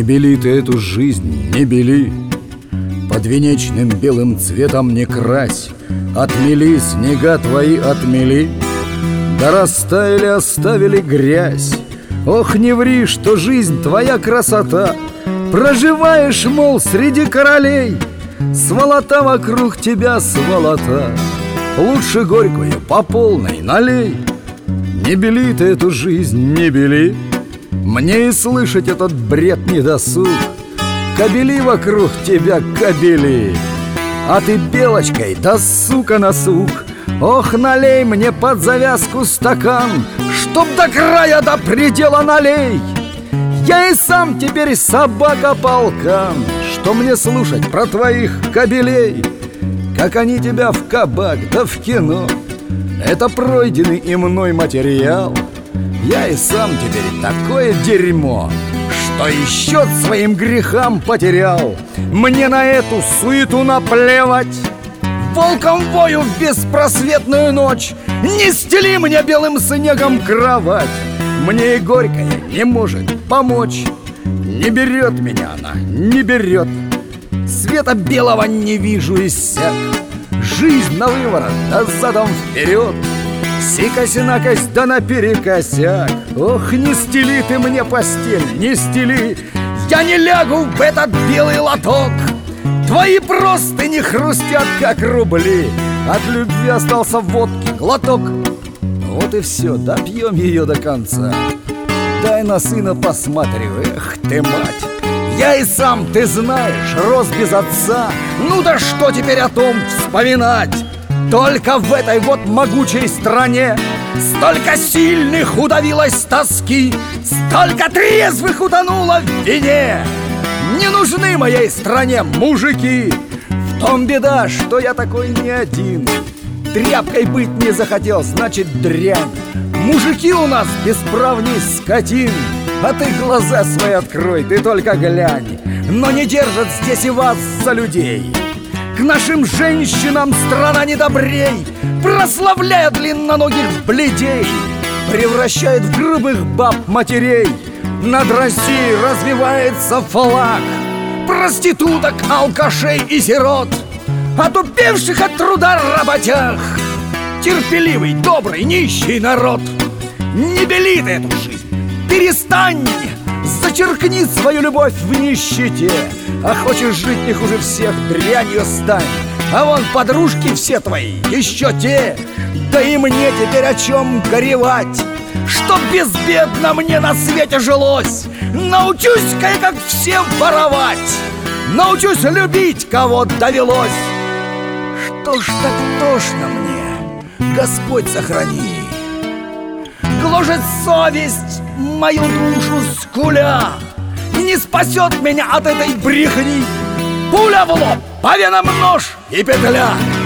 бели ты эту жизнь, не бели, подвенечным белым цветом не крась. Отмели снега твои, отмели, да растаяли, оставили грязь. Ох, не ври, что жизнь твоя красота, проживаешь, мол, среди королей. Сволота вокруг тебя, сволота, лучше горькую по полной налей. Не бели ты эту жизнь, не бели, мне и слышать этот бред не досуг. Кобели вокруг тебя, кобели, а ты белочкой, да сука на сук. Ох, налей мне под завязку стакан, чтоб до края, до предела налей. Я и сам теперь собака-полкан, что мне слушать про твоих кобелей? Как они тебя в кабак да в кино, это пройденный и мной материал. Я и сам теперь такое дерьмо, что и счет своим грехам потерял. Мне на эту суету наплевать, волком вою в беспросветную ночь. Не стели мне белым снегом кровать, мне и горькая не может помочь. Не берет меня она, не берет, света белого не вижу иссяк. Жизнь на выворот, да задом вперед, сикость-накость да наперекосяк. Ох, не стели ты мне постель, не стели, я не лягу в этот белый лоток. Твои простыни хрустят, как рубли, от любви остался водки глоток. Вот и все, допьем ее до конца. Дай на сына посмотрю, эх ты, мать. Я и сам, ты знаешь, рос без отца. Ну да что теперь о том вспоминать? Только в этой вот могучей стране столько сильных удавилось тоски, столько трезвых утонуло в вине. Не нужны моей стране мужики, в том беда, что я такой не один. Тряпкой быть не захотел, значит дрянь. Мужики у нас бесправней скотин. А ты глаза свои открой, ты только глянь. Но не держат здесь и вас за людей. К нашим женщинам страна не добрей, прославляя длинноногих бледей, превращает в грубых баб матерей. Над Россией развивается флаг проституток, алкашей и сирот, отупевших от труда работяг. Терпеливый, добрый, нищий народ, не бели ты эту жизнь, перестань, зачеркни свою любовь в нищете. А хочешь жить не хуже всех, дрянью стань. А вон подружки все твои, еще те. Да и мне теперь о чем горевать, чтоб безбедно мне на свете жилось. Научусь-ка я, как все, воровать, научусь любить, кого довелось. Что ж так тошно мне, Господь сохрани. Гложет совесть мою душу скуля, и не спасет меня от этой брехни. Пуля в лоб, по венам нож и петля.